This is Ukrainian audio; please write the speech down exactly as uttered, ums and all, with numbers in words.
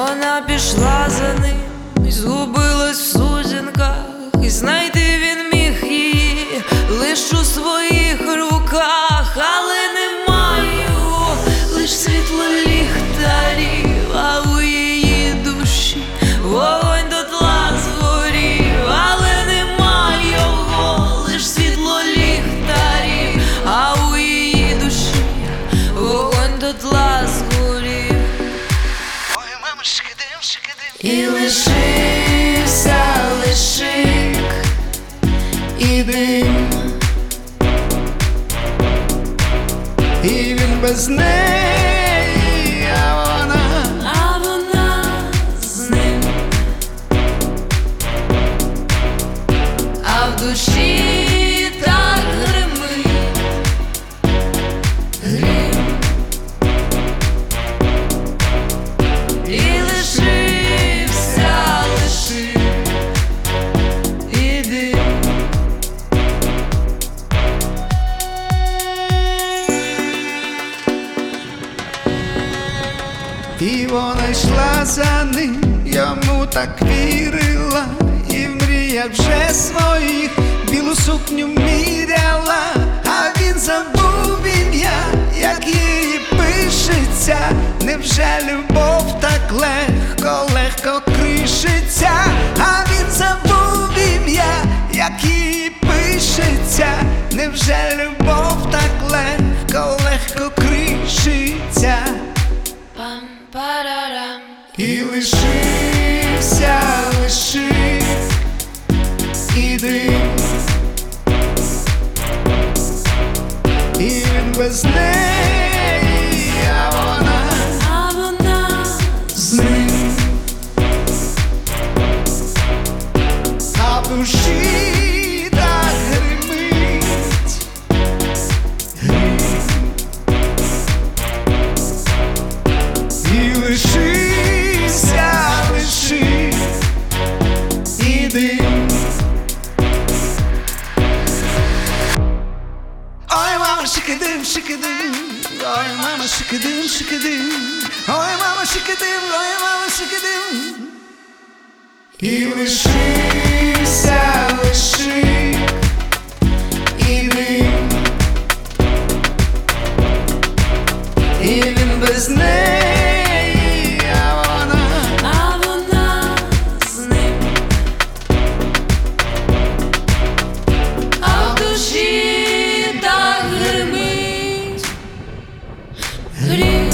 Вона пішла за ним і згубилась в сутінках, і знайти він міг її лиш у своїх руках, але немає його, лиш світло ліхтарів, а у її душі вогонь дотла згорів, але немає його, лиш світло ліхтарів, а у її душі вогонь дотла згорів. Ой, мама, шикидим, шикидим. І лишився лишик і дим, І він без неї, а вона, а вона з ним, а в душі так гримить грім. І лишився лишик і дим. і вона йшла за ним, йому так вірила, і в мріях вже своїх білу сукню міряла, а він забув ім'я, як її пишеться. Невже любов так легко, легко кришиться? А він забув ім'я, як її пишеться. Невже любов так легко, легко кришиться? Пам-парарам. І лишився лишик і дим, і він без неї, а вона А вона з ним, а в душі так гримить грім. І лишився лишик і дим. Ой, мама, шикидим, шикидим. Ой, мама, шикидим, шикидим. Ой, мама, шикидим, ой, мама, шикидим. І лишився лишик і дим, і він без неї, а вона, а вона з ним, а в душі так гримить грім.